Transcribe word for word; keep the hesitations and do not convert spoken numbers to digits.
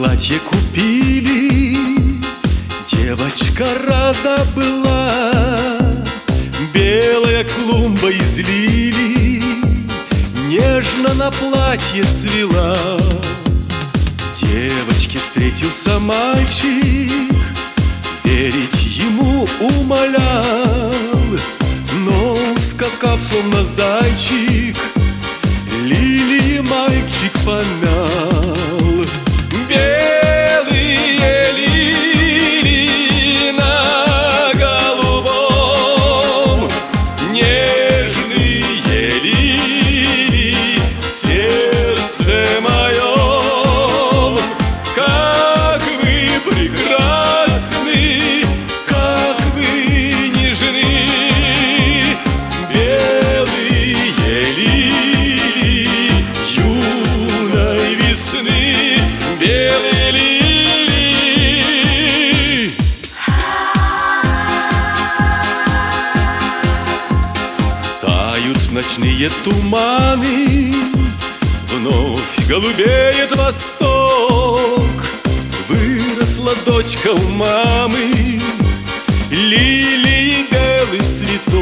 платье купили, девочка рада была. Белая клумба из лилий нежно на платье цвела. Девочке встретился мальчик, верить ему умолял, но, ускакав словно зайчик, лилии мальчик помял. Белые лилии на голубом, нежные лилии в сердце моем. Как вы прекрасны, как вы нежны, белые лилии юной весны, белые лилии. Тают ночные туманы, вновь голубеет восток. Выросла дочка у мамы, лилии белый цветок.